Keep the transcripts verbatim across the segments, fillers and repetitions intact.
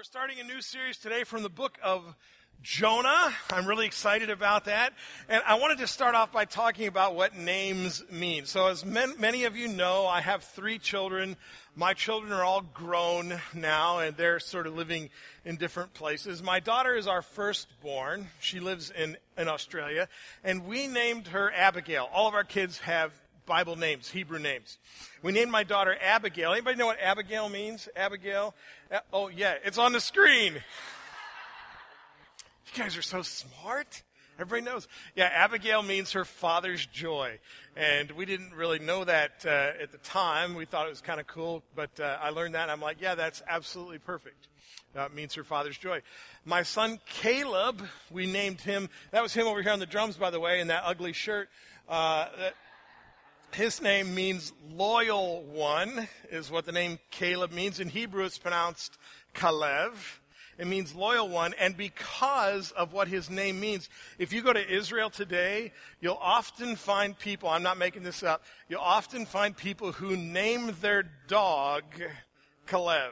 starting a new series today from the book of Jonah. I'm really excited about that. And I wanted to start off by talking about what names mean. So as men, many of you know, I have three children. My children are all grown now, and they're sort of living in different places. My daughter is our firstborn. She lives in, in Australia, and we named her Abigail. All of our kids have Bible names, Hebrew names. We named my daughter Abigail. Anybody know what Abigail means? Abigail? Uh, oh, yeah, it's on the screen. You guys are so smart. Everybody knows. Yeah, Abigail means her father's joy. And we didn't really know that uh, at the time. We thought it was kind of cool, but uh, I learned that, and I'm like, yeah, that's absolutely perfect. That means her father's joy. My son Caleb, we named him. That was him over here on the drums, by the way, in that ugly shirt. Uh, that, His name means loyal one, is what the name Caleb means. In Hebrew, it's pronounced Kalev. It means loyal one. And because of what his name means, if you go to Israel today, you'll often find people, I'm not making this up, you'll often find people who name their dog Kalev.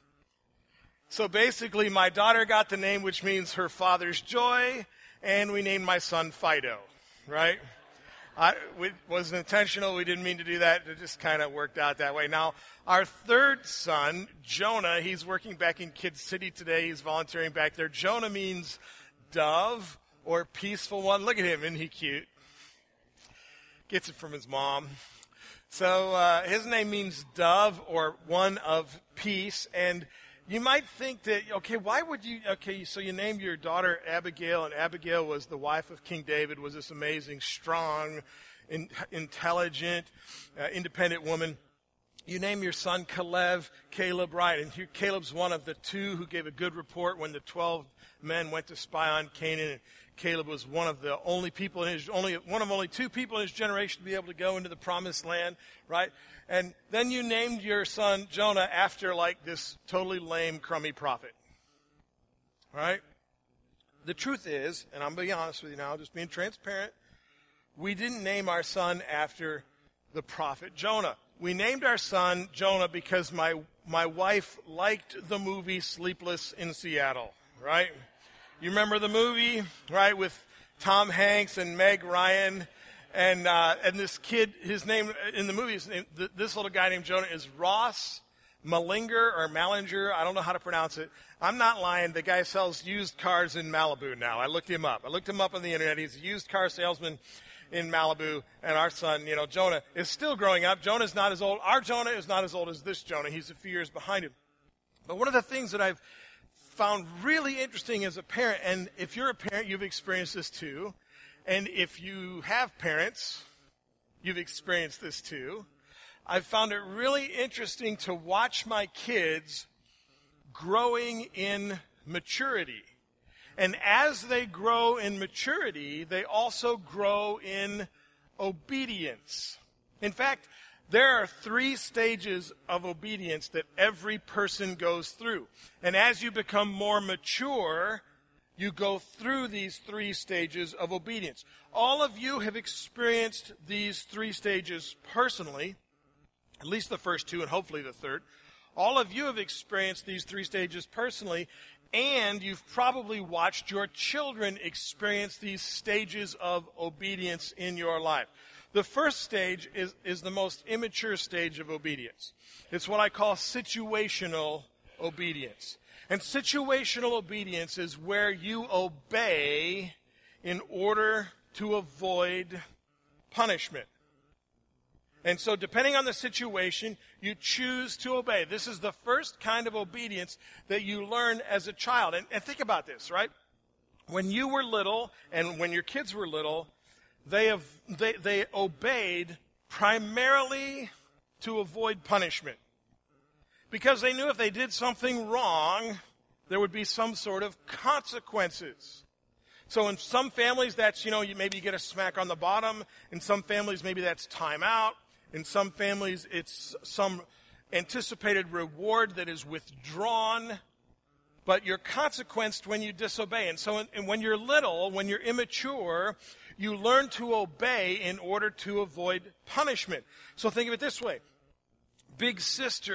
So basically, my daughter got the name, which means her father's joy, and we named my son Fido, right? I, it wasn't intentional. We didn't mean to do that. It just kind of worked out that way. Now, our third son, Jonah, he's working back in Kid City today. He's volunteering back there. Jonah means dove or peaceful one. Look at him. Isn't he cute? Gets it from his mom. So uh, his name means dove or one of peace. And you might think that, okay, why would you, okay, so you named your daughter Abigail, and Abigail was the wife of King David, was this amazing, strong, in, intelligent, uh, independent woman. You name your son Caleb, Caleb, right, and here, Caleb's one of the two who gave a good report when the twelve men went to spy on Canaan, and Caleb was one of the only people in his, only, one of only two people in his generation to be able to go into the promised land, right? And then you named your son Jonah after like this totally lame, crummy prophet. Right? The truth is, and I'm being honest with you now, just being transparent, we didn't name our son after the prophet Jonah. We named our son Jonah because my my wife liked the movie Sleepless in Seattle, right? You remember the movie, right, with Tom Hanks and Meg Ryan? And uh, and this kid, his name in the movie, his name, th- this little guy named Jonah is Ross Malinger or Malinger. I don't know how to pronounce it. I'm not lying. The guy sells used cars in Malibu now. I looked him up. I looked him up on the internet. He's a used car salesman in Malibu. And our son, you know, Jonah, is still growing up. Jonah's not as old. Our Jonah is not as old as this Jonah. He's a few years behind him. But one of the things that I've found really interesting as a parent, and if you're a parent, you've experienced this too, and if you have parents, you've experienced this too. I've found it really interesting to watch my kids growing in maturity. And as they grow in maturity, they also grow in obedience. In fact, there are three stages of obedience that every person goes through. And as you become more mature, you go through these three stages of obedience. All of you have experienced these three stages personally, at least the first two and hopefully the third. All of you have experienced these three stages personally, and you've probably watched your children experience these stages of obedience in your life. The first stage is, is the most immature stage of obedience. It's what I call situational obedience. And situational obedience is where you obey in order to avoid punishment. And so depending on the situation, you choose to obey. This is the first kind of obedience that you learn as a child. And, and think about this, right? When you were little and when your kids were little, they have they, they obeyed primarily to avoid punishment. Because they knew if they did something wrong, there would be some sort of consequences. So in some families, that's, you know, you maybe you get a smack on the bottom. In some families, maybe that's time out. In some families, it's some anticipated reward that is withdrawn. But you're consequenced when you disobey. And so in, and when you're little, when you're immature, you learn to obey in order to avoid punishment. So think of it this way. Big sister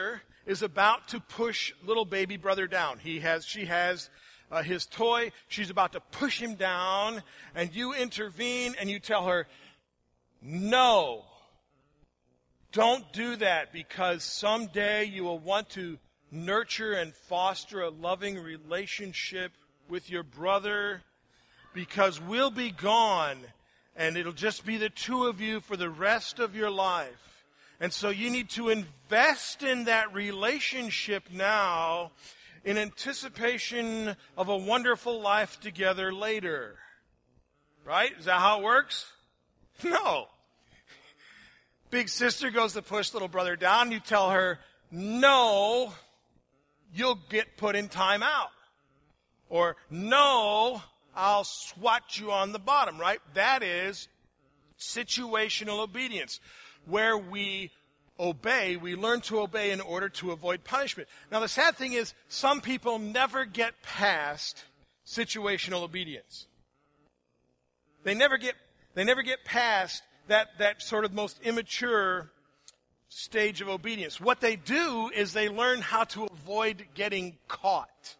is about to push little baby brother down. He has, she has uh, his toy. She's about to push him down, and you intervene and you tell her, no, don't do that, because someday you will want to nurture and foster a loving relationship with your brother, because we'll be gone and it'll just be the two of you for the rest of your life. And so you need to invest in that relationship now in anticipation of a wonderful life together later. Right? Is that how it works? No. Big sister goes to push little brother down. You tell her, no, you'll get put in timeout. Or, no, I'll swat you on the bottom, right? That is situational obedience, where we obey, we learn to obey in order to avoid punishment. Now, the sad thing is, some people never get past situational obedience. They never get, they never get past that, that sort of most immature stage of obedience. What they do is they learn how to avoid getting caught.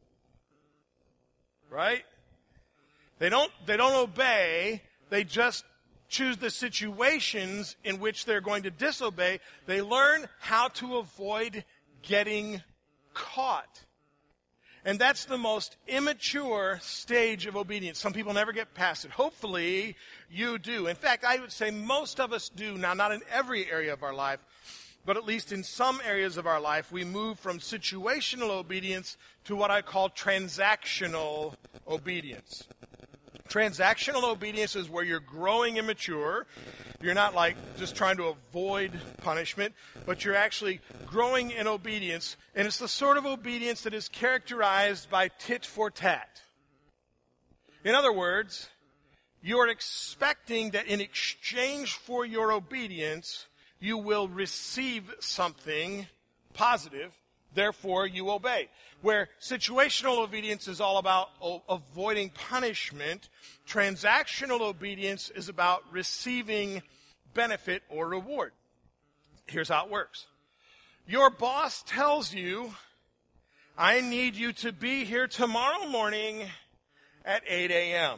Right? They don't, they don't obey. They just choose the situations in which they're going to disobey. They learn how to avoid getting caught. And that's the most immature stage of obedience. Some people never get past it. Hopefully, you do. In fact, I would say most of us do. Now, not in every area of our life, but at least in some areas of our life, we move from situational obedience to what I call transactional obedience. Transactional obedience is where you're growing in mature. You're not like just trying to avoid punishment, but you're actually growing in obedience. And it's the sort of obedience that is characterized by tit for tat. In other words, you're expecting that in exchange for your obedience, you will receive something positive, therefore you obey. Where situational obedience is all about o- avoiding punishment, transactional obedience is about receiving benefit or reward. Here's how it works. Your boss tells you, I need you to be here tomorrow morning at eight a.m.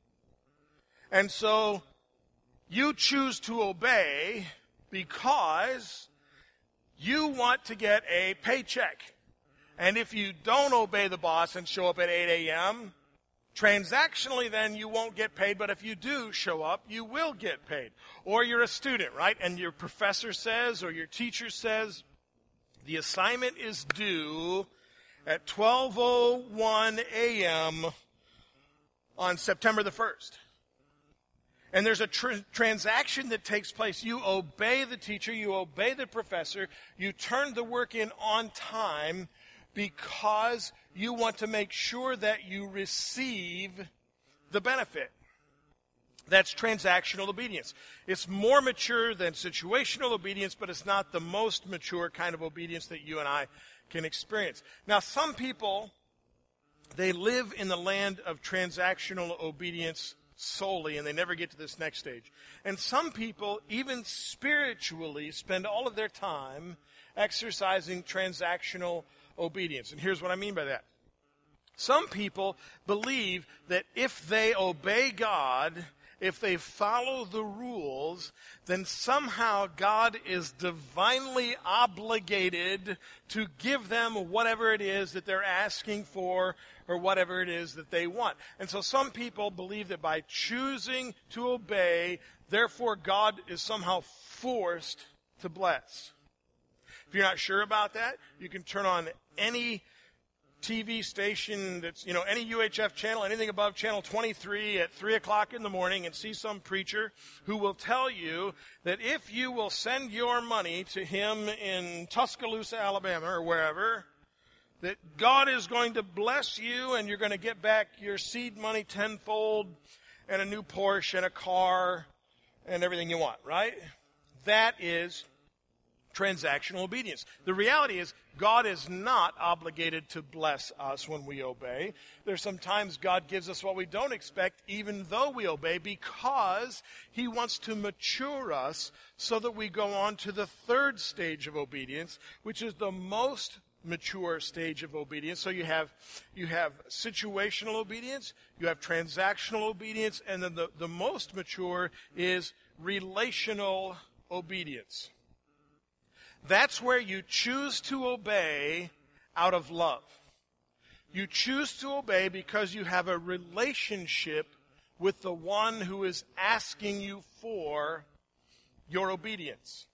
And so you choose to obey because you want to get a paycheck. And if you don't obey the boss and show up at eight a.m., transactionally then you won't get paid, but if you do show up, you will get paid. Or you're a student, right? And your professor says or your teacher says, the assignment is due at twelve oh one a.m. on September the first. And there's a tr- transaction that takes place. You obey the teacher, you obey the professor, you turn the work in on time because you want to make sure that you receive the benefit. That's transactional obedience. It's more mature than situational obedience, but it's not the most mature kind of obedience that you and I can experience. Now, some people, they live in the land of transactional obedience solely, and they never get to this next stage. And some people, even spiritually, spend all of their time exercising transactional obedience. And here's what I mean by that. Some people believe that if they obey God, if they follow the rules, then somehow God is divinely obligated to give them whatever it is that they're asking for or whatever it is that they want. And so some people believe that by choosing to obey, therefore God is somehow forced to bless. If you're not sure about that, you can turn on any T V station that's, you know, any U H F channel, anything above channel twenty-three at three o'clock in the morning and see some preacher who will tell you that if you will send your money to him in Tuscaloosa, Alabama or wherever, that God is going to bless you and you're going to get back your seed money tenfold and a new Porsche and a car and everything you want, right? That is transactional obedience. The reality is God is not obligated to bless us when we obey. There's sometimes God gives us what we don't expect even though we obey, because he wants to mature us so that we go on to the third stage of obedience, which is the most mature stage of obedience. So you have you have situational obedience, you have transactional obedience, and then the, the most mature is relational obedience. That's where you choose to obey out of love. You choose to obey because you have a relationship with the one who is asking you for your obedience.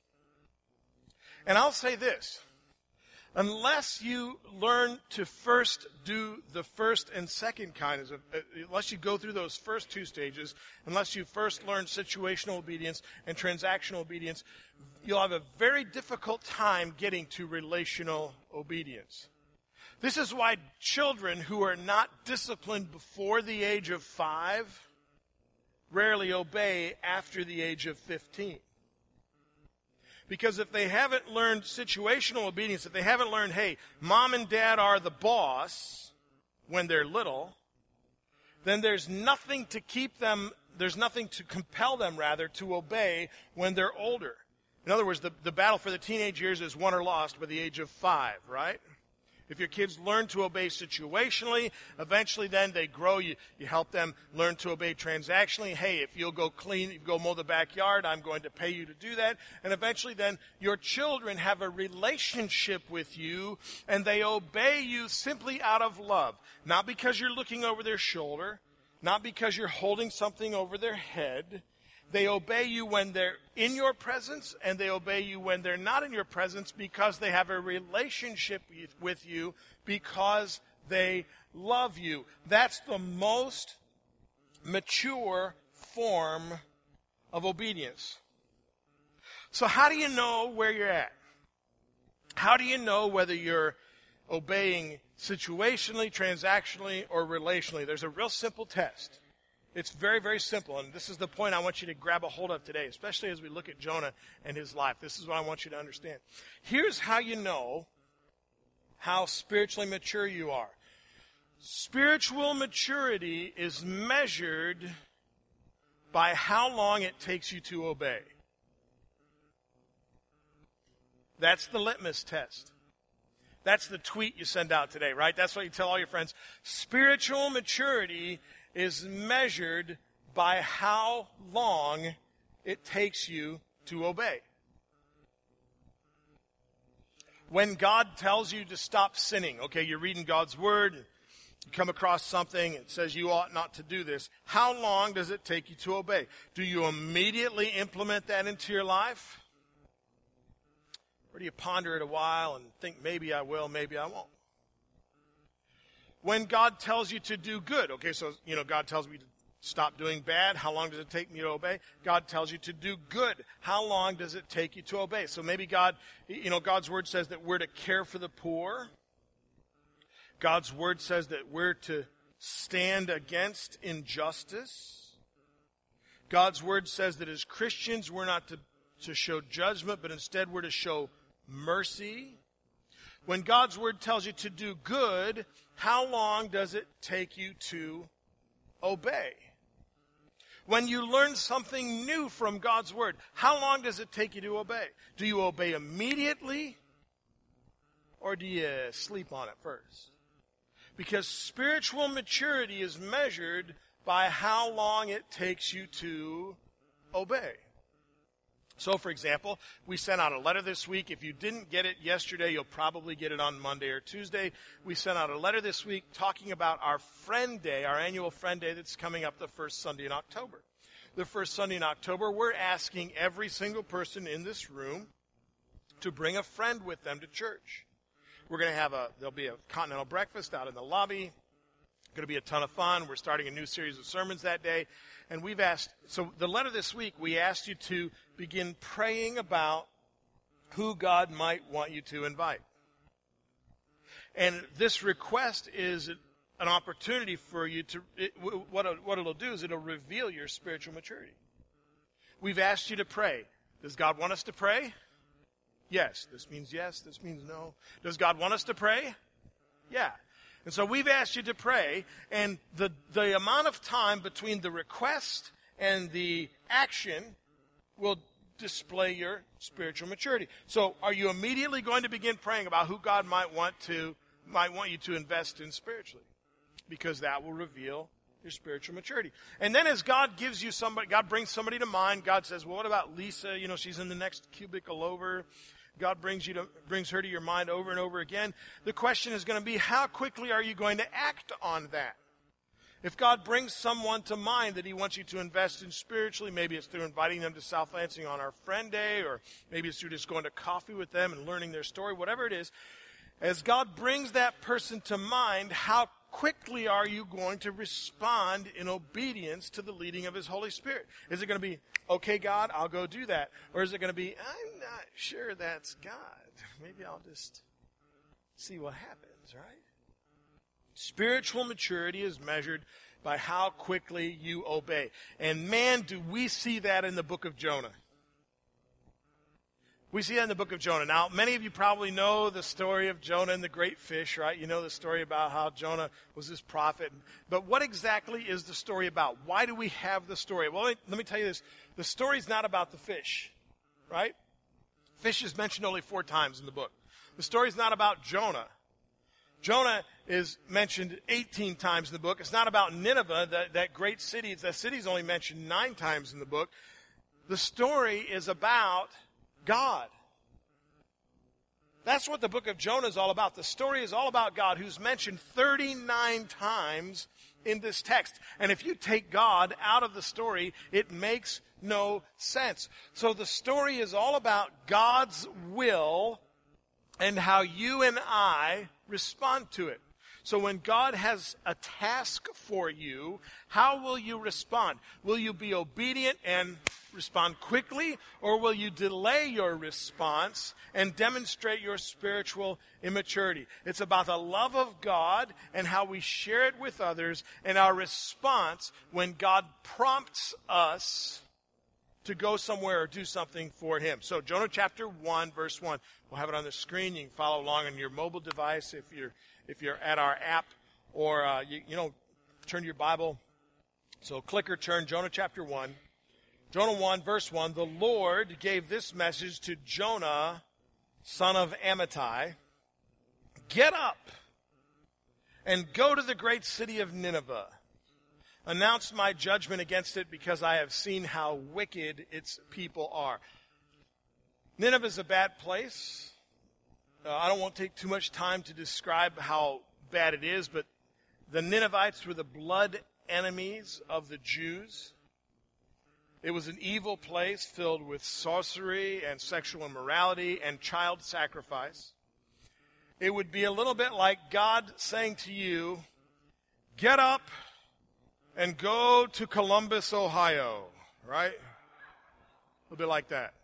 And I'll say this. Unless you learn to first do the first and second kinds of, uh, unless you go through those first two stages, unless you first learn situational obedience and transactional obedience, you'll have a very difficult time getting to relational obedience. This is why children who are not disciplined before the age of five rarely obey after the age of fifteen. Because if they haven't learned situational obedience, if they haven't learned, hey, mom and dad are the boss when they're little, then there's nothing to keep them, there's nothing to compel them, rather, to obey when they're older. In other words, the, the battle for the teenage years is won or lost by the age of five, right? If your kids learn to obey situationally, eventually then they grow. You, you help them learn to obey transactionally. Hey, if you'll go clean, if you go mow the backyard, I'm going to pay you to do that. And eventually then your children have a relationship with you, and they obey you simply out of love. Not because you're looking over their shoulder, not because you're holding something over their head. They obey you when they're in your presence, and they obey you when they're not in your presence, because they have a relationship with you, because they love you. That's the most mature form of obedience. So how do you know where you're at? How do you know whether you're obeying situationally, transactionally, or relationally? There's a real simple test. It's very, very simple, and this is the point I want you to grab a hold of today, especially as we look at Jonah and his life. This is what I want you to understand. Here's how you know how spiritually mature you are. Spiritual maturity is measured by how long it takes you to obey. That's the litmus test. That's the tweet you send out today, right? That's what you tell all your friends. Spiritual maturity is measured by how long it takes you to obey. When God tells you to stop sinning, okay, you're reading God's Word, you come across something, it says you ought not to do this. How long does it take you to obey? Do you immediately implement that into your life? Or do you ponder it a while and think, maybe I will, maybe I won't? When God tells you to do good, okay, so, you know, God tells me to stop doing bad. How long does it take me to obey? God tells you to do good. How long does it take you to obey? So maybe God, you know, God's Word says that we're to care for the poor. God's Word says that we're to stand against injustice. God's Word says that as Christians, we're not to, to show judgment, but instead we're to show mercy. When God's Word tells you to do good, how long does it take you to obey? When you learn something new from God's Word, how long does it take you to obey? Do you obey immediately, or do you sleep on it first? Because spiritual maturity is measured by how long it takes you to obey. So, for example, we sent out a letter this week. If you didn't get it yesterday, you'll probably get it on Monday or Tuesday. We sent out a letter this week talking about our Friend Day, our annual Friend Day that's coming up the first Sunday in October. The first Sunday in October, we're asking every single person in this room to bring a friend with them to church. We're going to have a, there'll be a continental breakfast out in the lobby. It's going to be a ton of fun. We're starting a new series of sermons that day. And we've asked, so the letter this week, we asked you to begin praying about who God might want you to invite. And this request is an opportunity for you to, it, what, it, what it'll do is it'll reveal your spiritual maturity. We've asked you to pray. Does God want us to pray? Yes. This means yes. This means no. Does God want us to pray? Yeah. And so we've asked you to pray, and the, the amount of time between the request and the action will display your spiritual maturity. So are you immediately going to begin praying about who God might want to might want you to invest in spiritually? Because that will reveal your spiritual maturity. And then as God gives you somebody, God brings somebody to mind. God says, well, what about Lisa? You know, she's in the next cubicle over. God brings you to, brings her to your mind over and over again. The question is going to be, how quickly are you going to act on that? If God brings someone to mind that he wants you to invest in spiritually, maybe it's through inviting them to South Lansing on our friend day, or maybe it's through just going to coffee with them and learning their story, whatever it is. As God brings that person to mind, how quickly are you going to respond in obedience to the leading of his Holy Spirit? Is it going to be, okay, God, I'll go do that? Or is it going to be, I'm not sure that's God. Maybe I'll just see what happens, right? Spiritual maturity is measured by how quickly you obey. And man, do we see that in the book of Jonah. We see that in the book of Jonah. Now, many of you probably know the story of Jonah and the great fish, right? You know the story about how Jonah was this prophet. But what exactly is the story about? Why do we have the story? Well, let me, let me tell you this. The story's not about the fish, right? Fish is mentioned only four times in the book. The story's not about Jonah. Jonah is mentioned eighteen times in the book. It's not about Nineveh, that, that great city. That city's only mentioned nine times in the book. The story is about God. That's what the book of Jonah is all about. The story is all about God, who's mentioned thirty-nine times in this text. And if you take God out of the story, it makes no sense. So the story is all about God's will and how you and I respond to it. So when God has a task for you, how will you respond? Will you be obedient and respond quickly, or will you delay your response and demonstrate your spiritual immaturity? It's about the love of God and how we share it with others, and our response when God prompts us to go somewhere or do something for him. So Jonah chapter one, verse one. We'll have it on the screen. You can follow along on your mobile device if you're if you're at our app, or uh, you, you know, turn to your Bible. So click or turn, Jonah chapter one. Jonah one, verse one. The Lord gave this message to Jonah, son of Amittai. Get up and go to the great city of Nineveh. Announce my judgment against it, because I have seen how wicked its people are. Nineveh is a bad place. Uh, I don't want to take too much time to describe how bad it is, but the Ninevites were the blood enemies of the Jews. It was an evil place filled with sorcery and sexual immorality and child sacrifice. It would be a little bit like God saying to you, get up and go to Columbus, Ohio, right? A little bit like that.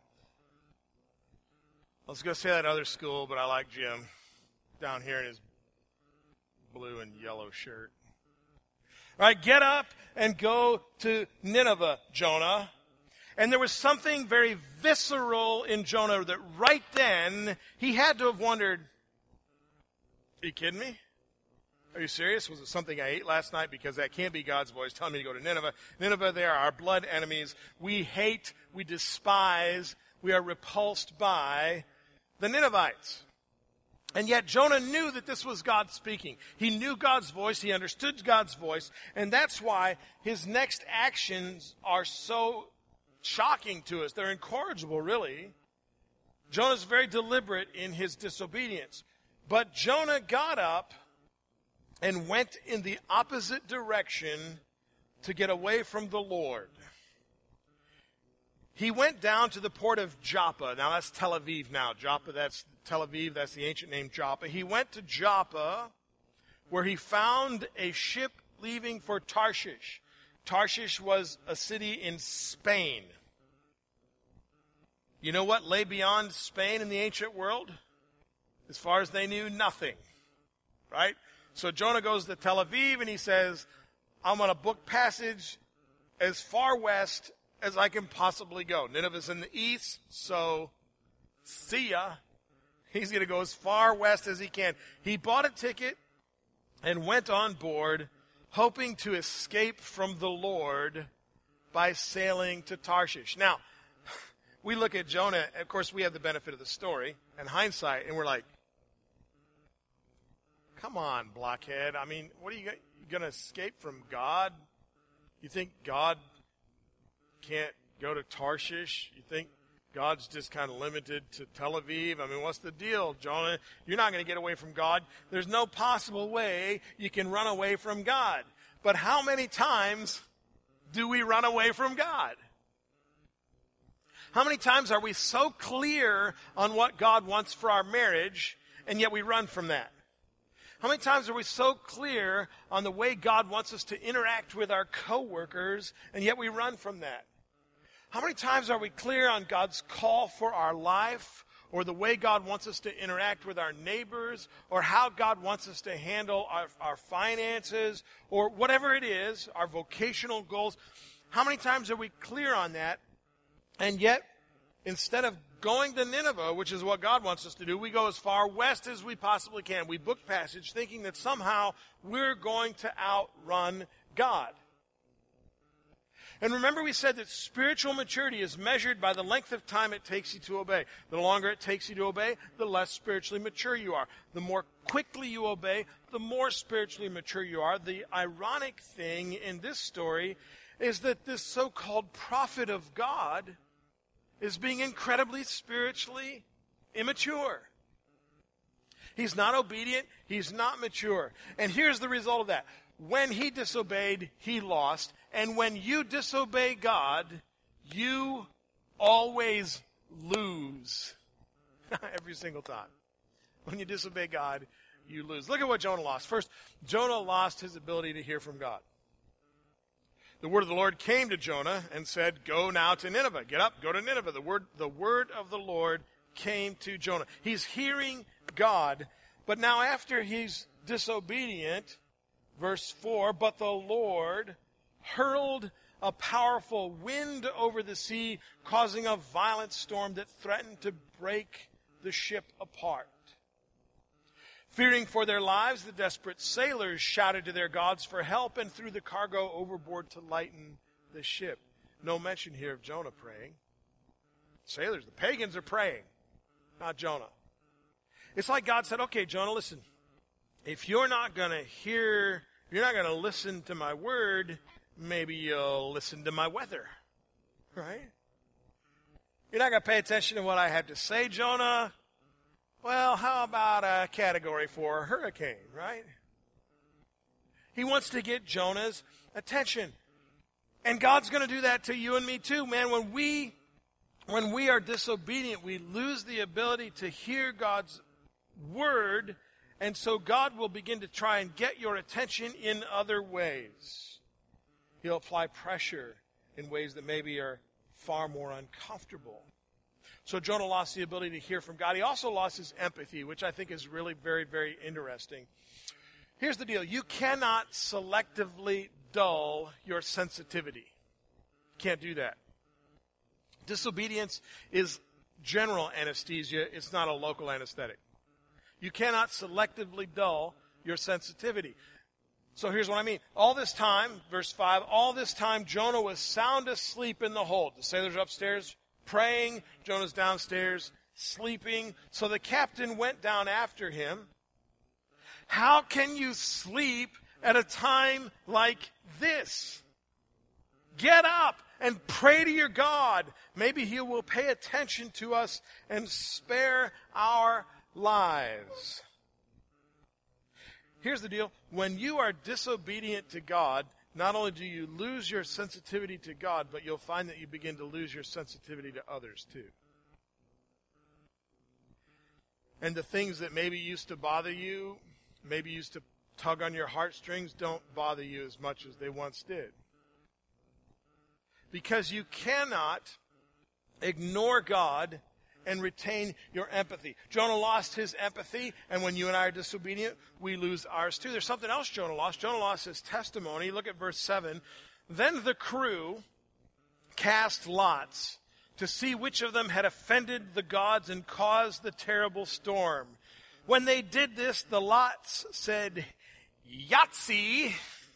I was going to say that other school, but I like Jim down here in his blue and yellow shirt. All right, get up and go to Nineveh, Jonah. And there was something very visceral in Jonah that right then he had to have wondered, are you kidding me? Are you serious? Was it something I ate last night? Because that can't be God's voice telling me to go to Nineveh. Nineveh, they are our blood enemies. We hate, we despise, we are repulsed by the Ninevites. And yet Jonah knew that this was God speaking. He knew God's voice. He understood God's voice. And that's why his next actions are so shocking to us. They're incorrigible, really. Jonah's very deliberate in his disobedience. But Jonah got up and went in the opposite direction to get away from the Lord. He went down to the port of Joppa. Now that's Tel Aviv now. Joppa, that's Tel Aviv. That's the ancient name Joppa. He went to Joppa, where he found a ship leaving for Tarshish. Tarshish was a city in Spain. You know what lay beyond Spain in the ancient world? As far as they knew, nothing. Right? So Jonah goes to Tel Aviv and he says, I'm going to book passage as far west as I can possibly go. Nineveh's in the east, so see ya. He's going to go as far west as he can. He bought a ticket and went on board, hoping to escape from the Lord by sailing to Tarshish. Now, we look at Jonah, of course, we have the benefit of the story and hindsight, and we're like, come on, blockhead. I mean, what are you going to escape from God? You think God can't go to Tarshish? You think God's just kind of limited to Tel Aviv? I mean, what's the deal, Jonah? You're not going to get away from God. There's no possible way you can run away from God. But how many times do we run away from God? How many times are we so clear on what God wants for our marriage, and yet we run from that? How many times are we so clear on the way God wants us to interact with our coworkers, and yet we run from that? How many times are we clear on God's call for our life, or the way God wants us to interact with our neighbors, or how God wants us to handle our, our finances, or whatever it is, our vocational goals? How many times are we clear on that, and yet instead of going to Nineveh, which is what God wants us to do, we go as far west as we possibly can. We book passage thinking that somehow we're going to outrun God. And remember, we said that spiritual maturity is measured by the length of time it takes you to obey. The longer it takes you to obey, the less spiritually mature you are. The more quickly you obey, the more spiritually mature you are. The ironic thing in this story is that this so-called prophet of God is being incredibly spiritually immature. He's not obedient. He's not mature. And here's the result of that. When he disobeyed, he lost. And when you disobey God, you always lose. Every single time. When you disobey God, you lose. Look at what Jonah lost. First, Jonah lost his ability to hear from God. The word of the Lord came to Jonah and said, go now to Nineveh. Get up, go to Nineveh. The word, the word of the Lord came to Jonah. He's hearing God, but now after he's disobedient, verse four, but the Lord hurled a powerful wind over the sea, causing a violent storm that threatened to break the ship apart. Fearing for their lives, the desperate sailors shouted to their gods for help and threw the cargo overboard to lighten the ship. No mention here of Jonah praying. Sailors, the pagans are praying, not Jonah. It's like God said, okay, Jonah, listen, if you're not going to hear, you're not going to listen to my word, maybe you'll listen to my weather, right? You're not going to pay attention to what I have to say, Jonah. Well, how about a category four hurricane, right? He wants to get Jonah's attention. And God's going to do that to you and me too, man. When we, when we are disobedient, we lose the ability to hear God's word, and so God will begin to try and get your attention in other ways. He'll apply pressure in ways that maybe are far more uncomfortable. So Jonah lost the ability to hear from God. He also lost his empathy, which I think is really very, very interesting. Here's the deal. You cannot selectively dull your sensitivity. You can't do that. Disobedience is general anesthesia. It's not a local anesthetic. You cannot selectively dull your sensitivity. So here's what I mean. All this time, verse five, all this time Jonah was sound asleep in the hold. The sailors are upstairs praying. Jonah's downstairs sleeping. So the captain went down after him. How can you sleep at a time like this? Get up and pray to your God. Maybe he will pay attention to us and spare our lives. Here's the deal. When you are disobedient to God, not only do you lose your sensitivity to God, but you'll find that you begin to lose your sensitivity to others too. And the things that maybe used to bother you, maybe used to tug on your heartstrings, don't bother you as much as they once did. Because you cannot ignore God and retain your empathy. Jonah lost his empathy, and when you and I are disobedient, we lose ours too. There's something else Jonah lost. Jonah lost his testimony. Look at verse seven. Then the crew cast lots to see which of them had offended the gods and caused the terrible storm. When they did this, the lots said, Yahtzee.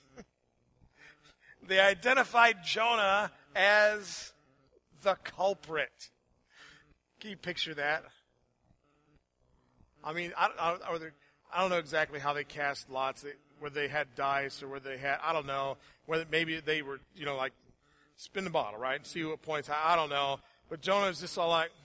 They identified Jonah as the culprit. Can you picture that? I mean, I, I, I don't know exactly how they cast lots, they, whether they had dice or whether they had, I don't know, whether maybe they were, you know, like, spin the bottle, right, and see what points, I, I don't know. But Jonah's just all like,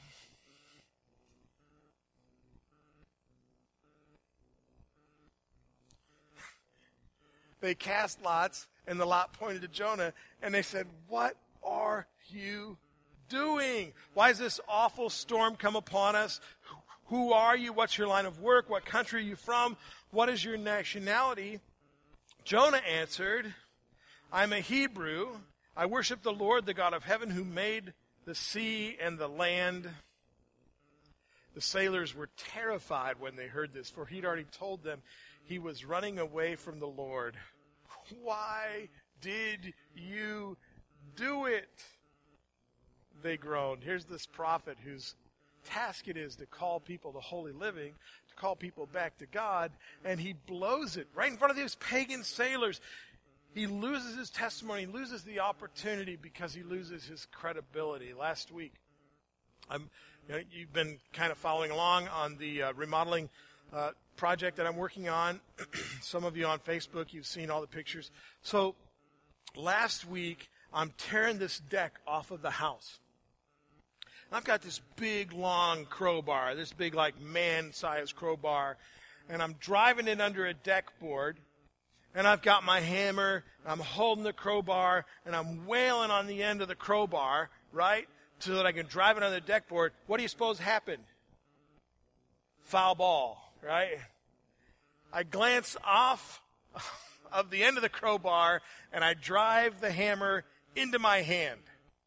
they cast lots, and the lot pointed to Jonah, and they said, what are you doing? Why has this awful storm come upon us? Who are you? What's your line of work? What country are you from? What is your nationality? Jonah answered, I'm a Hebrew. I worship the Lord, the God of heaven, who made the sea and the land. The sailors were terrified when they heard this, for he'd already told them he was running away from the Lord. Why did you do it? They groaned. Here's this prophet whose task it is to call people to holy living, to call people back to God, and he blows it right in front of these pagan sailors. He loses his testimony, he loses the opportunity because he loses his credibility. Last week, I'm, you know, you've been kind of following along on the uh, remodeling uh, project that I'm working on. Some of you on Facebook, you've seen all the pictures. So last week, I'm tearing this deck off of the house. I've got this big, long crowbar, this big, like, man-sized crowbar, and I'm driving it under a deck board, and I've got my hammer, and I'm holding the crowbar, and I'm wailing on the end of the crowbar, right, so that I can drive it on the deck board. What do you suppose happened? Foul ball, right? I glance off of the end of the crowbar, and I drive the hammer into my hand.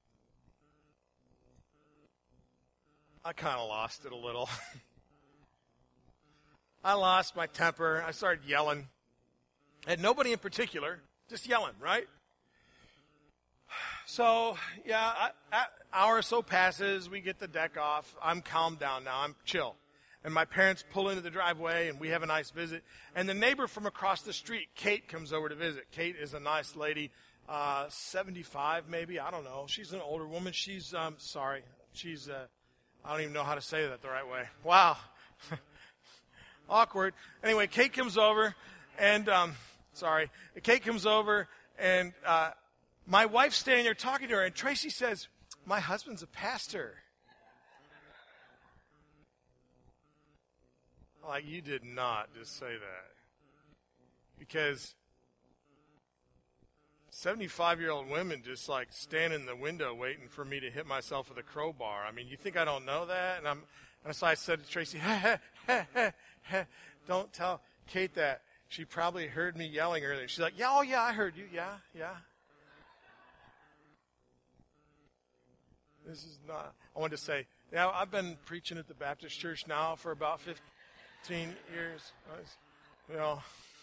I kind of lost it a little. I lost my temper. I started yelling. And nobody in particular, just yelling, right? So, yeah, an hour or so passes. We get the deck off. I'm calmed down now. I'm chill. And my parents pull into the driveway, and we have a nice visit. And the neighbor from across the street, Kate, comes over to visit. Kate is a nice lady, uh, seventy-five maybe. I don't know. She's an older woman. She's, um, sorry, she's... Uh, I don't even know how to say that the right way. Wow. Awkward. Anyway, Kate comes over, and, um, sorry. Kate comes over, and uh, my wife's standing there talking to her, and Tracy says, my husband's a pastor. Like, you did not just say that. Because seventy-five-year-old women just, like, stand in the window waiting for me to hit myself with a crowbar. I mean, you think I don't know that? And I'm, and so I said to Tracy, ha, ha, ha, ha, don't tell Kate that. She probably heard me yelling earlier. She's like, yeah, oh, yeah, I heard you. Yeah, yeah. This is not, I wanted to say, yeah, I've been preaching at the Baptist church now for about fifteen years. You know.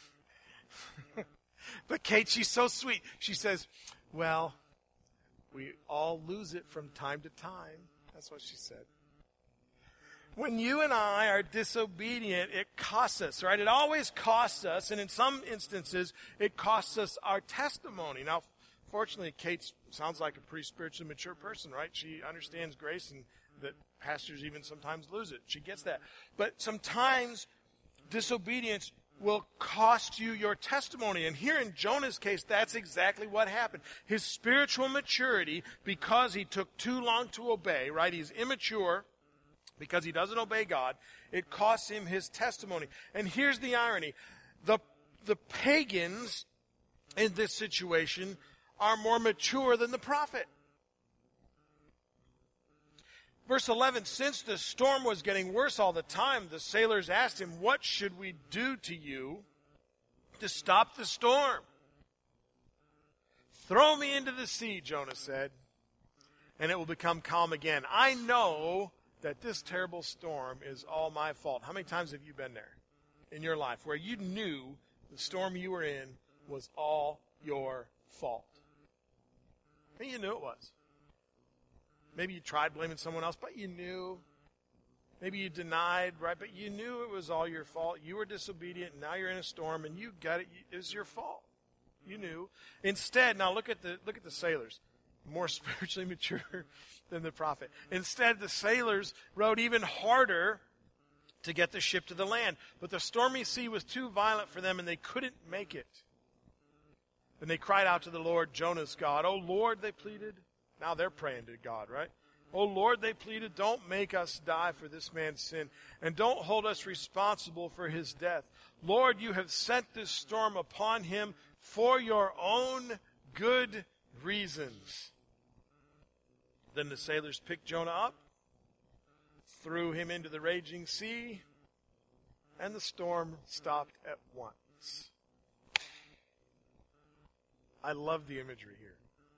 But Kate, she's so sweet. She says, well, we all lose it from time to time. That's what she said. When you and I are disobedient, it costs us, right? It always costs us, and in some instances, it costs us our testimony. Now, fortunately, Kate sounds like a pretty spiritually mature person, right? She understands grace and that pastors even sometimes lose it. She gets that. But sometimes disobedience will cost you your testimony. And here in Jonah's case, that's exactly what happened. His spiritual maturity, because he took too long to obey, right? He's immature because he doesn't obey God. It costs him his testimony. And here's the irony. The, the pagans in this situation are more mature than the prophet. Verse eleven, since the storm was getting worse all the time, the sailors asked him, what should we do to you to stop the storm? Throw me into the sea, Jonah said, and it will become calm again. I know that this terrible storm is all my fault. How many times have you been there in your life where you knew the storm you were in was all your fault? And you knew it was. Maybe you tried blaming someone else, but you knew. Maybe you denied, right? But you knew it was all your fault. You were disobedient, and now you're in a storm, and you got it. It was your fault. You knew. Instead, now look at the look at the sailors, more spiritually mature than the prophet. Instead, the sailors rowed even harder to get the ship to the land. But the stormy sea was too violent for them, and they couldn't make it. And they cried out to the Lord, Jonah's God. Oh, Lord, they pleaded. Now they're praying to God, right? Oh, Lord, they pleaded, don't make us die for this man's sin, and don't hold us responsible for his death. Lord, you have sent this storm upon him for your own good reasons. Then the sailors picked Jonah up, threw him into the raging sea, and the storm stopped at once. I love the imagery here.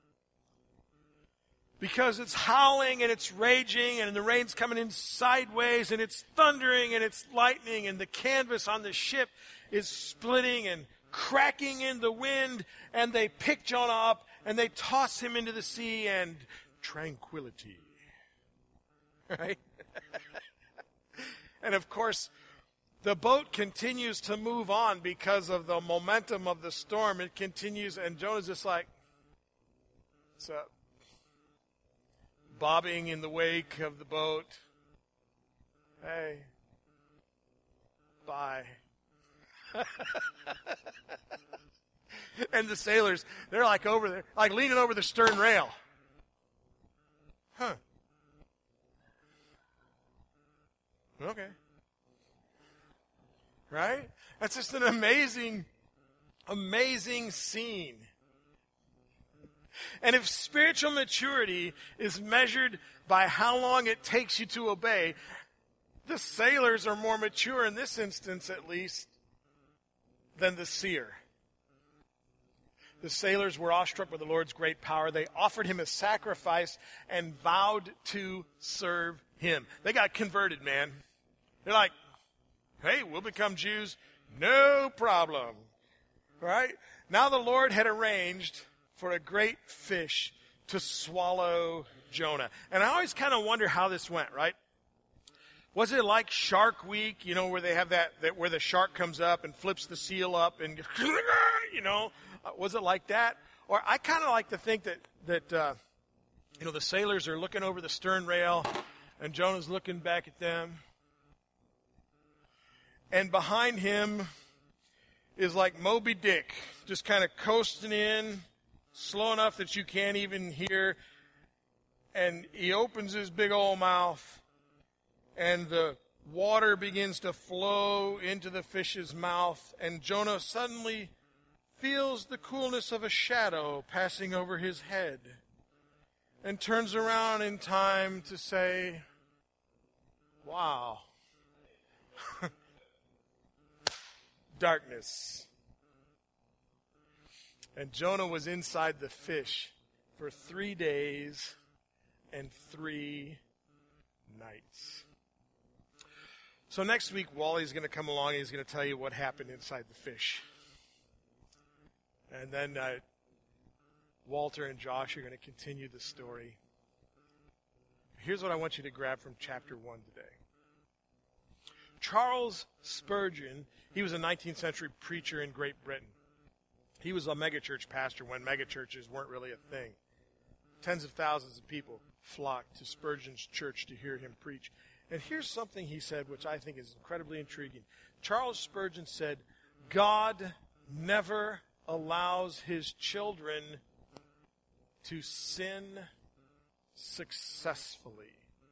Because it's howling and it's raging and the rain's coming in sideways and it's thundering and it's lightning and the canvas on the ship is splitting and cracking in the wind, and they pick Jonah up and they toss him into the sea, and tranquility. Right? And of course, the boat continues to move on because of the momentum of the storm. It continues, and Jonah's just like, what's up? Bobbing in the wake of the boat. Hey, bye. And the sailors, they're like over there, like leaning over the stern rail. Huh. Okay. Right? That's just an amazing, amazing scene. And if spiritual maturity is measured by how long it takes you to obey, the sailors are more mature in this instance, at least, than the seer. The sailors were awestruck with the Lord's great power. They offered him a sacrifice and vowed to serve him. They got converted, man. They're like, hey, we'll become Jews. No problem. Right? Now the Lord had arranged for a great fish to swallow Jonah. And I always kind of wonder how this went, right? Was it like Shark Week, you know, where they have that, that where the shark comes up and flips the seal up and, you know, uh, was it like that? Or I kind of like to think that, that uh, you know, the sailors are looking over the stern rail and Jonah's looking back at them. And behind him is like Moby Dick, just kind of coasting in, slow enough that you can't even hear. And he opens his big old mouth, and the water begins to flow into the fish's mouth, and Jonah suddenly feels the coolness of a shadow passing over his head and turns around in time to say, wow. Darkness. And Jonah was inside the fish for three days and three nights. So next week, Wally's going to come along and he's going to tell you what happened inside the fish. And then uh, Walter and Josh are going to continue the story. Here's what I want you to grab from chapter one today. Charles Spurgeon, he was a nineteenth century preacher in Great Britain. He was a megachurch pastor when megachurches weren't really a thing. Tens of thousands of people flocked to Spurgeon's church to hear him preach. And here's something he said, which I think is incredibly intriguing. Charles Spurgeon said, God never allows his children to sin successfully.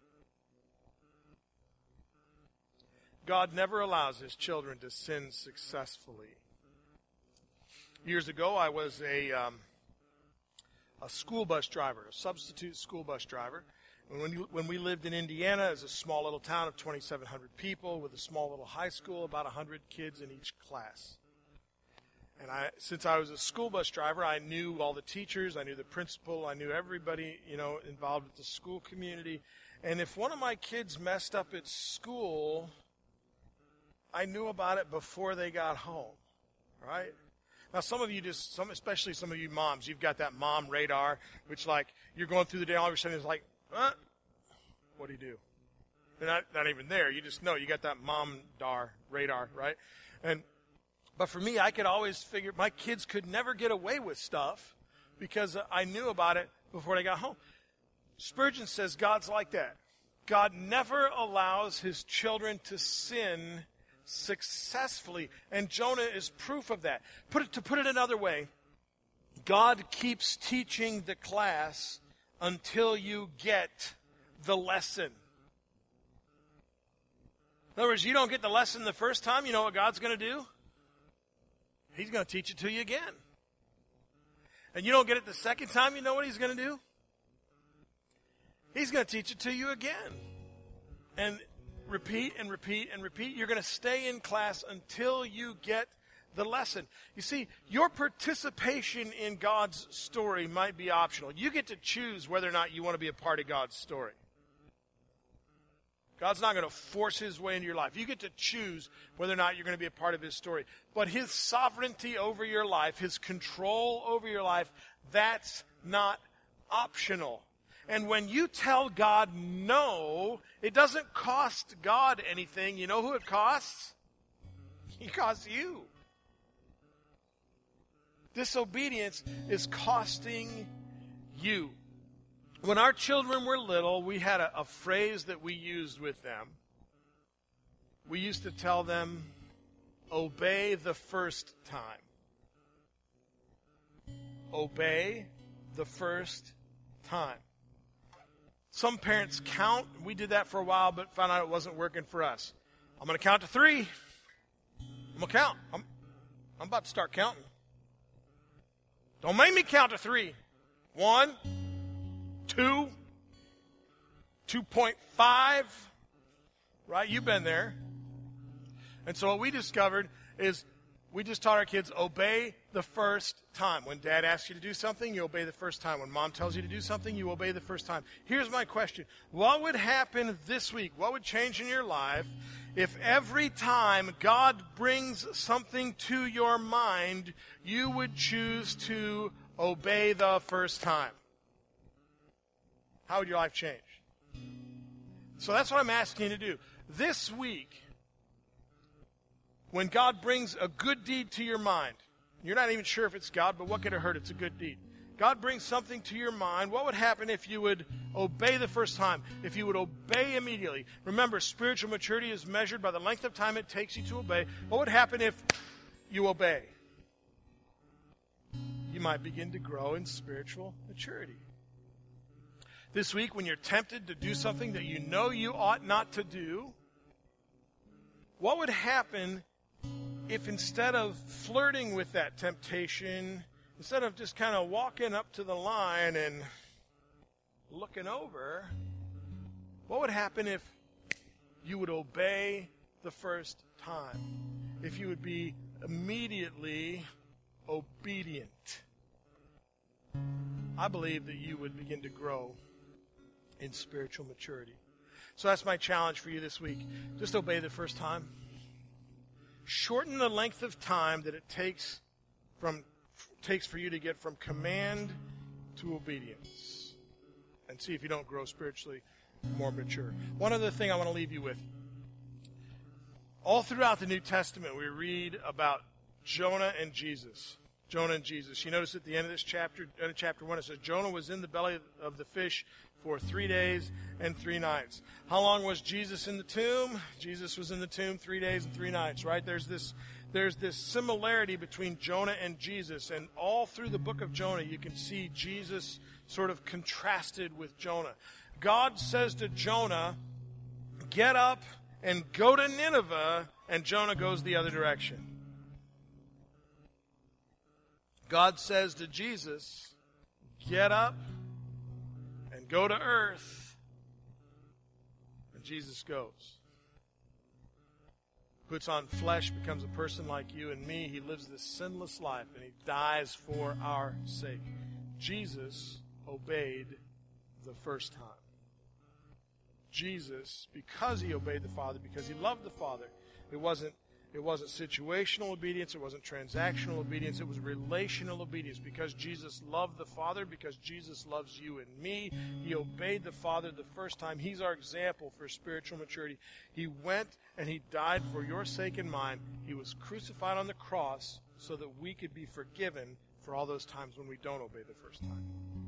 God never allows his children to sin successfully. Years ago, I was a um, a school bus driver, a substitute school bus driver. And when, you, when we lived in Indiana, as a small little town of twenty-seven hundred people with a small little high school, about one hundred kids in each class. And I, since I was a school bus driver, I knew all the teachers, I knew the principal, I knew everybody, you know, involved with the school community. And if one of my kids messed up at school, I knew about it before they got home, right? Now, some of you just, some, especially some of you moms, you've got that mom radar, which like you're going through the day, all of a sudden it's like, What? What do you do? They're not, not even there. You just know. You got that mom dar, radar, right? And But for me, I could always figure, my kids could never get away with stuff because I knew about it before they got home. Spurgeon says God's like that. God never allows his children to sin successfully. And Jonah is proof of that. Put it, to put it another way, God keeps teaching the class until you get the lesson. In other words, you don't get the lesson the first time, you know what God's going to do? He's going to teach it to you again. And you don't get it the second time, you know what he's going to do? He's going to teach it to you again. And repeat and repeat and repeat. You're going to stay in class until you get the lesson. You see, your participation in God's story might be optional. You get to choose whether or not you want to be a part of God's story. God's not going to force his way into your life. You get to choose whether or not you're going to be a part of his story. But his sovereignty over your life, his control over your life, that's not optional. And when you tell God no, it doesn't cost God anything. You know who it costs? It costs you. Disobedience is costing you. When our children were little, we had a, a phrase that we used with them. We used to tell them, obey the first time. Obey the first time. Some parents count. We did that for a while, but found out it wasn't working for us. I'm going to count to three. I'm going to count. I'm, I'm about to start counting. Don't make me count to three. One. Two, two point five, right? You've been there. And so what we discovered is we just taught our kids, obey the first time. When dad asks you to do something, you obey the first time. When mom tells you to do something, you obey the first time. Here's my question. What would happen this week? What would change in your life if every time God brings something to your mind, you would choose to obey the first time? How would your life change? So that's what I'm asking you to do. This week, when God brings a good deed to your mind, you're not even sure if it's God, but what could it hurt? It's a good deed. God brings something to your mind. What would happen if you would obey the first time? If you would obey immediately? Remember, spiritual maturity is measured by the length of time it takes you to obey. What would happen if you obey? You might begin to grow in spiritual maturity. This week, when you're tempted to do something that you know you ought not to do, what would happen if instead of flirting with that temptation, instead of just kind of walking up to the line and looking over, what would happen if you would obey the first time? If you would be immediately obedient? I believe that you would begin to grow in spiritual maturity. So that's my challenge for you this week. Just obey the first time. Shorten the length of time that it takes from takes for you to get from command to obedience. And see if you don't grow spiritually more mature. One other thing I want to leave you with. All throughout the New Testament, we read about Jonah and Jesus. Jonah and Jesus. You notice at the end of this chapter, end of chapter one, it says, Jonah was in the belly of the fish for three days and three nights. How long was Jesus in the tomb? Jesus was in the tomb three days and three nights, right? There's this, there's this similarity between Jonah and Jesus. And all through the book of Jonah, you can see Jesus sort of contrasted with Jonah. God says to Jonah, get up and go to Nineveh, and Jonah goes the other direction. God says to Jesus, get up and go to earth. And Jesus goes. Puts on flesh, becomes a person like you and me. He lives this sinless life, and he dies for our sake. Jesus obeyed the first time. Jesus, because he obeyed the Father, because he loved the Father, it wasn't It wasn't situational obedience. It wasn't transactional obedience. It was relational obedience. Because Jesus loved the Father, because Jesus loves you and me, he obeyed the Father the first time. He's our example for spiritual maturity. He went and he died for your sake and mine. He was crucified on the cross so that we could be forgiven for all those times when we don't obey the first time.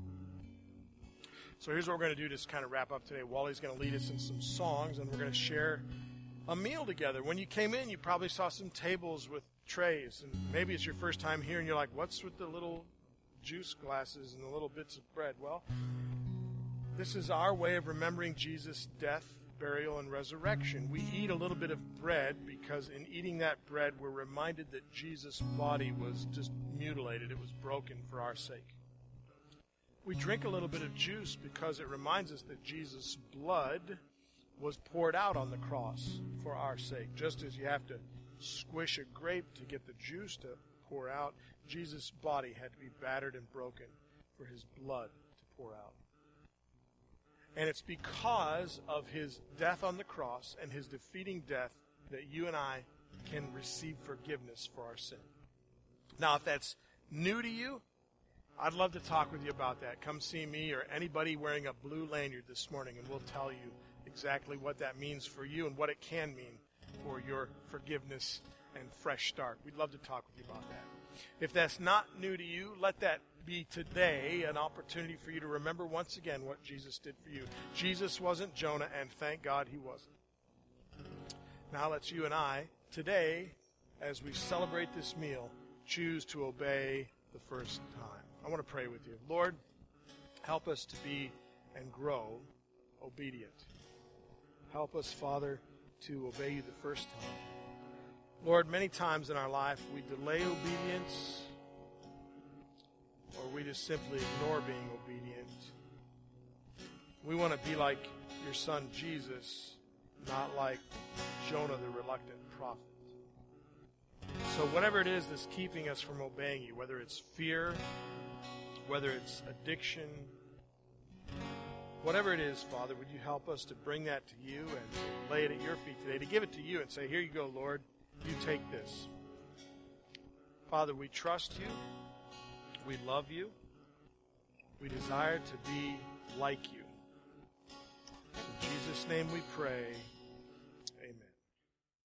So here's what we're going to do to just kind of wrap up today. Wally's going to lead us in some songs, and we're going to share a meal together. When you came in, you probably saw some tables with trays, and maybe it's your first time here, and you're like, what's with the little juice glasses and the little bits of bread? Well, this is our way of remembering Jesus' death, burial, and resurrection. We eat a little bit of bread because in eating that bread, we're reminded that Jesus' body was just mutilated. It was broken for our sake. We drink a little bit of juice because it reminds us that Jesus' blood was poured out on the cross for our sake. Just as you have to squish a grape to get the juice to pour out, Jesus' body had to be battered and broken for his blood to pour out. And it's because of his death on the cross and his defeating death that you and I can receive forgiveness for our sin. Now, if that's new to you, I'd love to talk with you about that. Come see me or anybody wearing a blue lanyard this morning, and we'll tell you exactly what that means for you and what it can mean for your forgiveness and fresh start. We'd love to talk with you about that. If that's not new to you, let that be today an opportunity for you to remember once again what Jesus did for you. Jesus wasn't Jonah, and thank God he wasn't. Now let's you and I, today, as we celebrate this meal, choose to obey the first time. I want to pray with you. Lord, help us to be and grow obedient. Help us, Father, to obey you the first time. Lord, many times in our life we delay obedience, or we just simply ignore being obedient. We want to be like your son Jesus, not like Jonah the reluctant prophet. So whatever it is that's keeping us from obeying you, whether it's fear, whether it's addiction, whatever it is, Father, would you help us to bring that to you and lay it at your feet today, to give it to you and say, here you go, Lord, you take this. Father, we trust you. We love you. We desire to be like you. In Jesus' name we pray.